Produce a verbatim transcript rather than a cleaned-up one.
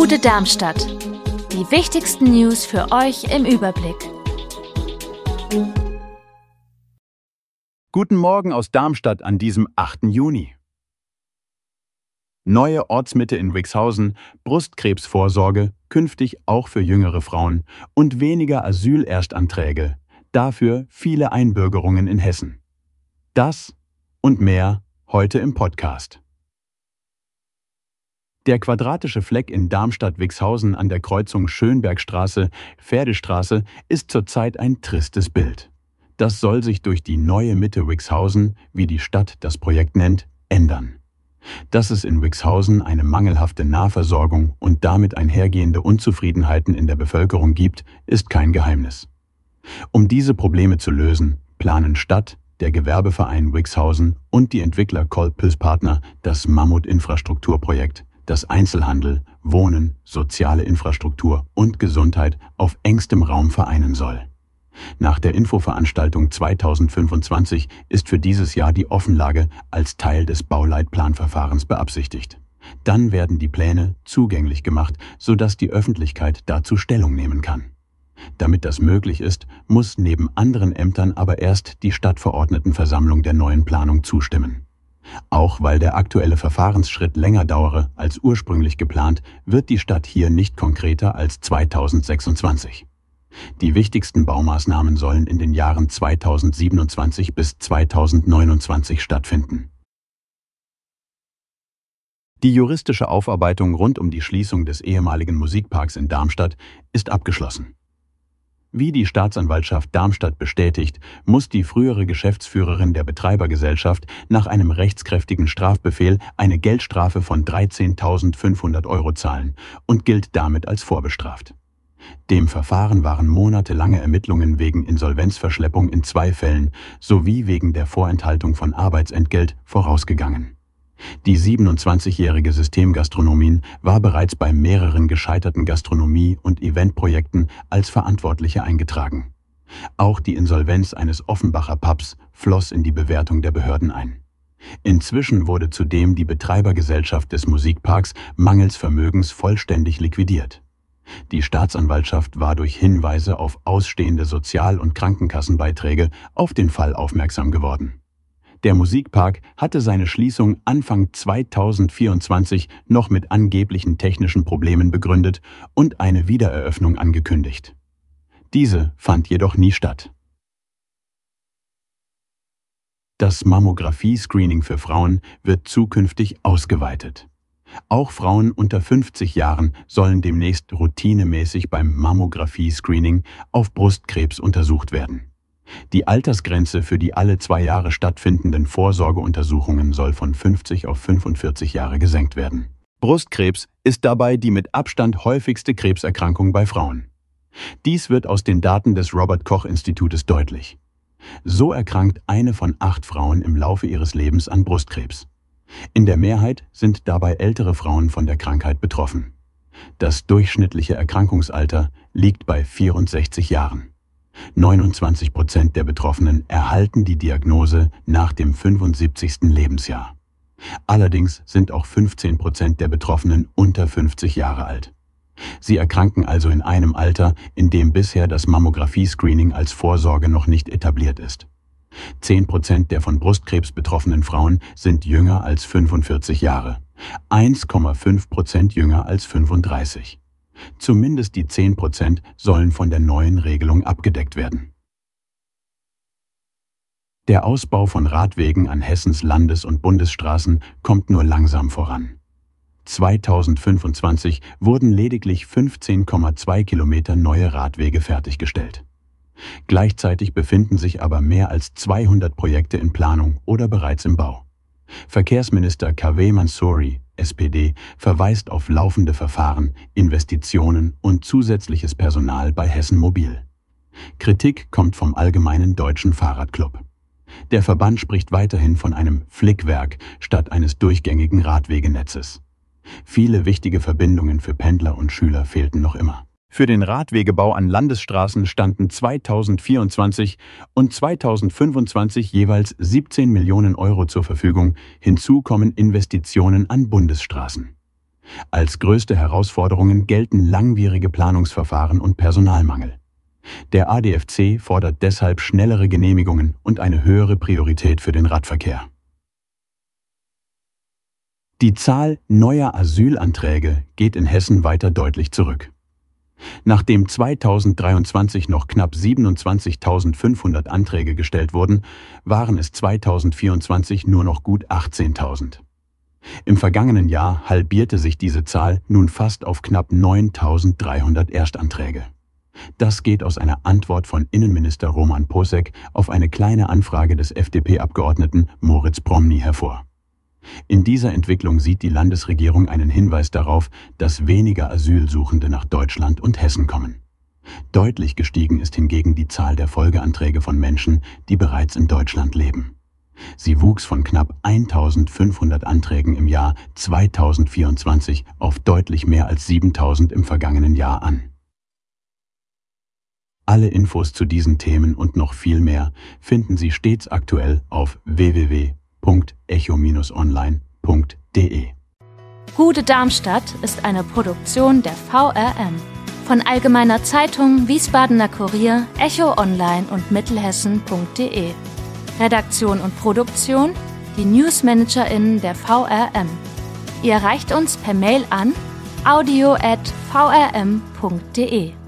Bude Darmstadt. Die wichtigsten News für euch im Überblick. Guten Morgen aus Darmstadt an diesem achten Juni. Neue Ortsmitte in Wixhausen, Brustkrebsvorsorge, künftig auch für jüngere Frauen und weniger Asylerstanträge, dafür viele Einbürgerungen in Hessen. Das und mehr heute im Podcast. Der quadratische Fleck in Darmstadt-Wixhausen an der Kreuzung Schönbergstraße-Pferdestraße ist zurzeit ein tristes Bild. Das soll sich durch die neue Mitte Wixhausen, wie die Stadt das Projekt nennt, ändern. Dass es in Wixhausen eine mangelhafte Nahversorgung und damit einhergehende Unzufriedenheiten in der Bevölkerung gibt, ist kein Geheimnis. Um diese Probleme zu lösen, planen Stadt, der Gewerbeverein Wixhausen und die Entwickler Colpus Partner das Mammut-Infrastrukturprojekt, das Einzelhandel, Wohnen, soziale Infrastruktur und Gesundheit auf engstem Raum vereinen soll. Nach der Infoveranstaltung zweitausendfünfundzwanzig ist für dieses Jahr die Offenlage als Teil des Bauleitplanverfahrens beabsichtigt. Dann werden die Pläne zugänglich gemacht, sodass die Öffentlichkeit dazu Stellung nehmen kann. Damit das möglich ist, muss neben anderen Ämtern aber erst die Stadtverordnetenversammlung der neuen Planung zustimmen. Auch weil der aktuelle Verfahrensschritt länger dauere als ursprünglich geplant, wird die Stadt hier nicht konkreter als zweitausendsechsundzwanzig. Die wichtigsten Baumaßnahmen sollen in den Jahren zweitausendsiebenundzwanzig bis zweitausendneunundzwanzig stattfinden. Die juristische Aufarbeitung rund um die Schließung des ehemaligen Musikparks in Darmstadt ist abgeschlossen. Wie die Staatsanwaltschaft Darmstadt bestätigt, muss die frühere Geschäftsführerin der Betreibergesellschaft nach einem rechtskräftigen Strafbefehl eine Geldstrafe von dreizehntausendfünfhundert Euro zahlen und gilt damit als vorbestraft. Dem Verfahren waren monatelange Ermittlungen wegen Insolvenzverschleppung in zwei Fällen sowie wegen der Vorenthaltung von Arbeitsentgelt vorausgegangen. Die siebenundzwanzigjährige Systemgastronomin war bereits bei mehreren gescheiterten Gastronomie- und Eventprojekten als Verantwortliche eingetragen. Auch die Insolvenz eines Offenbacher Pubs floss in die Bewertung der Behörden ein. Inzwischen wurde zudem die Betreibergesellschaft des Musikparks mangels Vermögens vollständig liquidiert. Die Staatsanwaltschaft war durch Hinweise auf ausstehende Sozial- und Krankenkassenbeiträge auf den Fall aufmerksam geworden. Der Musikpark hatte seine Schließung Anfang zweitausendvierundzwanzig noch mit angeblichen technischen Problemen begründet und eine Wiedereröffnung angekündigt. Diese fand jedoch nie statt. Das Mammographie-Screening für Frauen wird zukünftig ausgeweitet. Auch Frauen unter fünfzig Jahren sollen demnächst routinemäßig beim Mammographie-Screening auf Brustkrebs untersucht werden. Die Altersgrenze für die alle zwei Jahre stattfindenden Vorsorgeuntersuchungen soll von fünfzig auf fünfundvierzig Jahre gesenkt werden. Brustkrebs ist dabei die mit Abstand häufigste Krebserkrankung bei Frauen. Dies wird aus den Daten des Robert-Koch-Institutes deutlich. So erkrankt eine von acht Frauen im Laufe ihres Lebens an Brustkrebs. In der Mehrheit sind dabei ältere Frauen von der Krankheit betroffen. Das durchschnittliche Erkrankungsalter liegt bei vierundsechzig Jahren. neunundzwanzig Prozent der Betroffenen erhalten die Diagnose nach dem fünfundsiebzigsten Lebensjahr. Allerdings sind auch fünfzehn Prozent der Betroffenen unter fünfzig Jahre alt. Sie erkranken also in einem Alter, in dem bisher das Mammographie-Screening als Vorsorge noch nicht etabliert ist. zehn Prozent der von Brustkrebs betroffenen Frauen sind jünger als fünfundvierzig Jahre, eins Komma fünf Prozent jünger als fünfunddreißig. Zumindest die zehn Prozent sollen von der neuen Regelung abgedeckt werden. Der Ausbau von Radwegen an Hessens Landes- und Bundesstraßen kommt nur langsam voran. zweitausendfünfundzwanzig wurden lediglich fünfzehn Komma zwei Kilometer neue Radwege fertiggestellt. Gleichzeitig befinden sich aber mehr als zweihundert Projekte in Planung oder bereits im Bau. Verkehrsminister Kaveh Mansouri, S P D, verweist auf laufende Verfahren, Investitionen und zusätzliches Personal bei Hessen Mobil. Kritik kommt vom Allgemeinen Deutschen Fahrradclub. Der Verband spricht weiterhin von einem Flickwerk statt eines durchgängigen Radwegenetzes. Viele wichtige Verbindungen für Pendler und Schüler fehlten noch immer. Für den Radwegebau an Landesstraßen standen zweitausendvierundzwanzig und zweitausendfünfundzwanzig jeweils siebzehn Millionen Euro zur Verfügung. Hinzu kommen Investitionen an Bundesstraßen. Als größte Herausforderungen gelten langwierige Planungsverfahren und Personalmangel. Der A D F C fordert deshalb schnellere Genehmigungen und eine höhere Priorität für den Radverkehr. Die Zahl neuer Asylanträge geht in Hessen weiter deutlich zurück. Nachdem zweitausenddreiundzwanzig noch knapp siebenundzwanzigtausendfünfhundert Anträge gestellt wurden, waren es zweitausendvierundzwanzig nur noch gut achtzehntausend. Im vergangenen Jahr halbierte sich diese Zahl nun fast auf knapp neuntausenddreihundert Erstanträge. Das geht aus einer Antwort von Innenminister Roman Posek auf eine kleine Anfrage des F D P-Abgeordneten Moritz Promny hervor. In dieser Entwicklung sieht die Landesregierung einen Hinweis darauf, dass weniger Asylsuchende nach Deutschland und Hessen kommen. Deutlich gestiegen ist hingegen die Zahl der Folgeanträge von Menschen, die bereits in Deutschland leben. Sie wuchs von knapp eintausendfünfhundert Anträgen im Jahr zweitausendvierundzwanzig auf deutlich mehr als siebentausend im vergangenen Jahr an. Alle Infos zu diesen Themen und noch viel mehr finden Sie stets aktuell auf w w w punkt echo Bindestrich online punkt de. Gute Darmstadt ist eine Produktion der V R M von Allgemeiner Zeitung, Wiesbadener Kurier, Echo Online und Mittelhessen punkt de. Redaktion und Produktion, die NewsmanagerInnen der V R M. Ihr erreicht uns per Mail an audio at v r m punkt de.